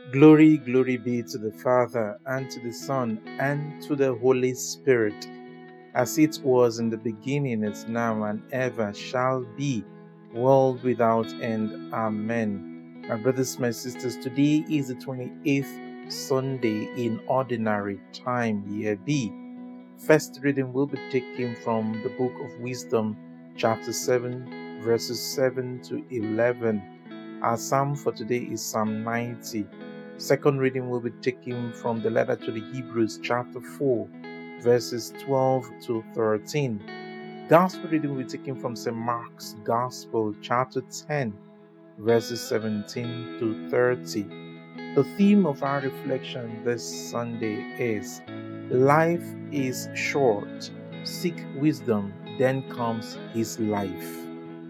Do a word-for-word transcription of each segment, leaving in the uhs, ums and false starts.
Glory, glory be to the Father, and to the Son, and to the Holy Spirit, as it was in the beginning, is now, and ever shall be, world without end. Amen. My brothers, my sisters, today is the twenty-eighth Sunday in Ordinary Time, Year B. First reading will be taken from the Book of Wisdom, chapter seven, verses seven to eleven. Our psalm for today is Psalm ninety. Second reading will be taken from the letter to the Hebrews, chapter four, verses twelve to thirteen. Gospel reading will be taken from Saint Mark's Gospel, chapter ten, verses seventeen to thirty. The theme of our reflection this Sunday is Life is short. Seek wisdom, then comes his life.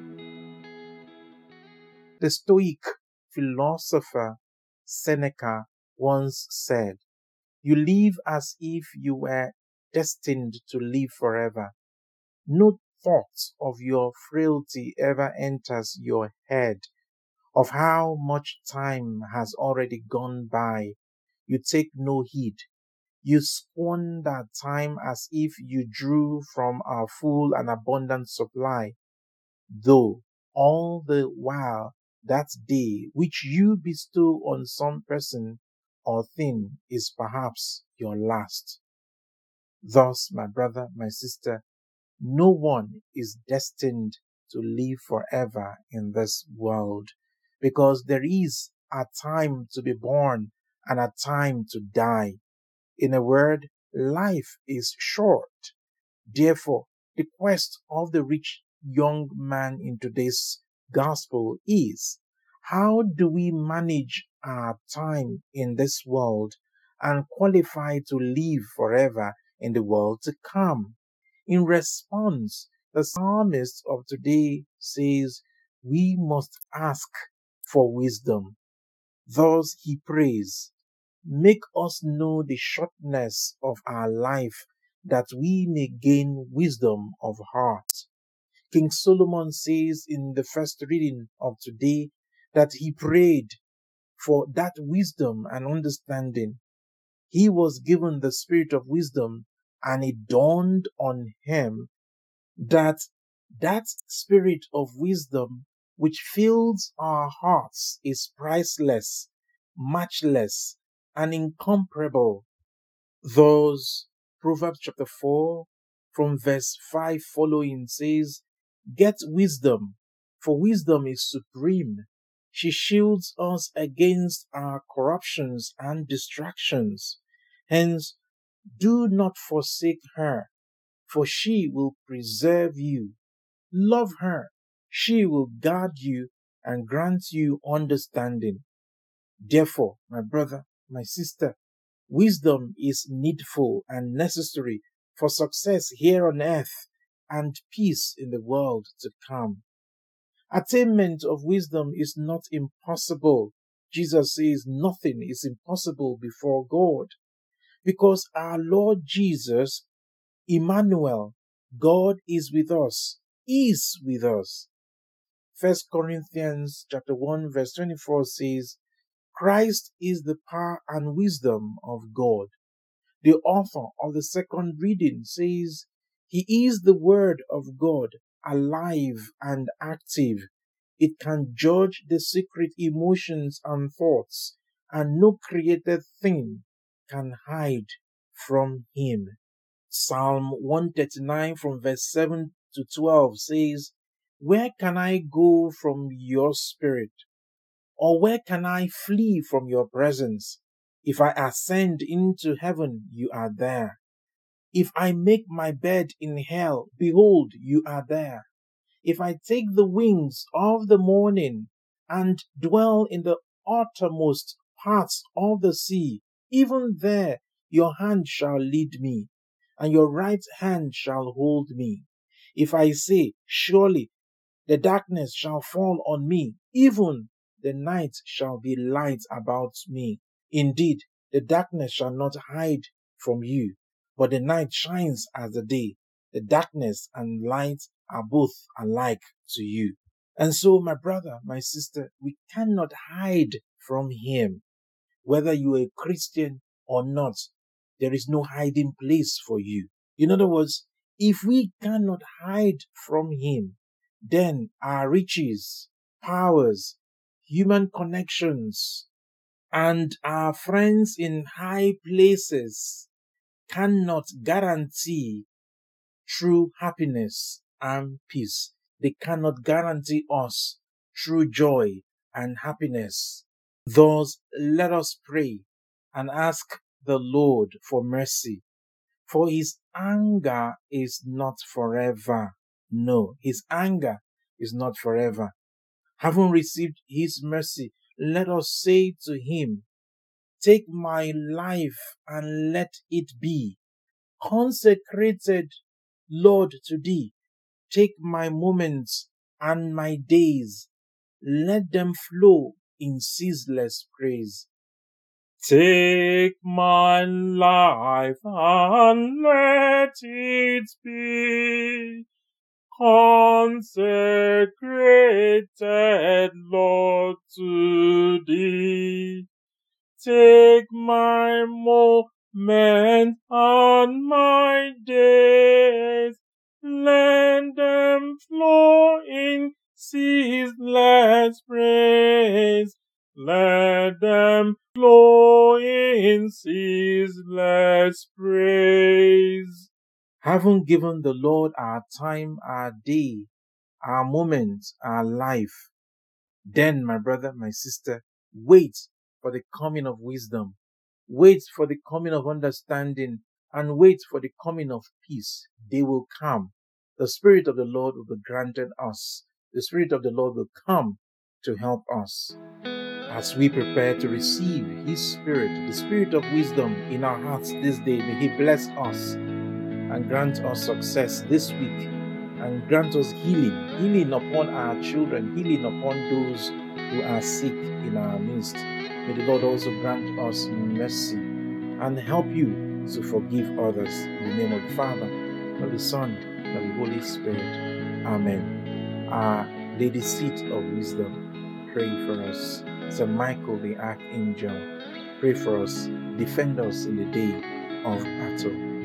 The Stoic philosopher Seneca once said, "You live as if you were destined to live forever. No thought of your frailty ever enters your head, of how much time has already gone by. You take no heed. You squander time as if you drew from a full and abundant supply, though all the while that day which you bestow on some person or thing is perhaps your last." Thus, my brother, my sister, no one is destined to live forever in this world, because there is a time to be born and a time to die. In a word, life is short. Therefore, the quest of the rich young man in today's gospel is, how do we manage our time in this world and qualify to live forever in the world to come? In response, the psalmist of today says we must ask for wisdom. Thus he prays, "Make us know the shortness of our life, that we may gain wisdom of heart." King Solomon says in the first reading of today that he prayed for that wisdom and understanding. He was given the spirit of wisdom, and it dawned on him that that spirit of wisdom which fills our hearts is priceless, matchless, and incomparable. Thus, Proverbs chapter four, from verse five following says, "Get wisdom, for wisdom is supreme. She shields us against our corruptions and distractions. Hence, do not forsake her, for she will preserve you. Love her, she will guard you and grant you understanding." Therefore, my brother, my sister, wisdom is needful and necessary for success here on earth and peace in the world to come. Attainment of wisdom is not impossible. Jesus says nothing is impossible before God, because our Lord Jesus, Emmanuel, God is with us, is with us. First Corinthians chapter one verse twenty-four says, "Christ is the power and wisdom of God." The author of the second reading says, "He is the word of God, alive and active. It can judge the secret emotions and thoughts, and no created thing can hide from him." Psalm one thirty-nine from verse seven to twelve says, "Where can I go from your spirit? Or where can I flee from your presence? If I ascend into heaven, you are there. If I make my bed in hell, behold, you are there. If I take the wings of the morning and dwell in the uttermost parts of the sea, even there your hand shall lead me, and your right hand shall hold me. If I say, surely the darkness shall fall on me, even the night shall be light about me. Indeed, the darkness shall not hide from you, but the night shines as the day. The darkness and light are both alike to you." And so, my brother, my sister, we cannot hide from him. Whether you are a Christian or not, there is no hiding place for you. In other words, if we cannot hide from Him, then our riches, powers, human connections, and our friends in high places cannot guarantee true happiness and peace. They cannot guarantee us true joy and happiness. Thus, let us pray and ask the Lord for mercy. For His anger is not forever. No, His anger is not forever. Having received His mercy, let us say to Him, take my life and let it be consecrated, Lord, to Thee. Take my moments and my days, let them flow in ceaseless praise. Take my life and let it be consecrated, Lord, to Thee. Take my moments and my days, let them flow in ceaseless praise. Let them flow in ceaseless praise. Having given the Lord our time, our day, our moments, our life, then, my brother, my sister, wait for the coming of wisdom. Wait for the coming of understanding, and wait for the coming of peace. They will come. The Spirit of the Lord will be granted us. The Spirit of the Lord will come to help us as we prepare to receive His Spirit, the Spirit of wisdom in our hearts this day. May He bless us and grant us success this week, and grant us healing, healing upon our children, healing upon those who are sick in our midst. May the Lord also grant us mercy and help you to forgive others. In the name of the Father, of the Son, and of the Holy Spirit. Amen. Our Lady Seat of Wisdom, pray for us. Saint Michael the Archangel, pray for us. Defend us in the day of battle.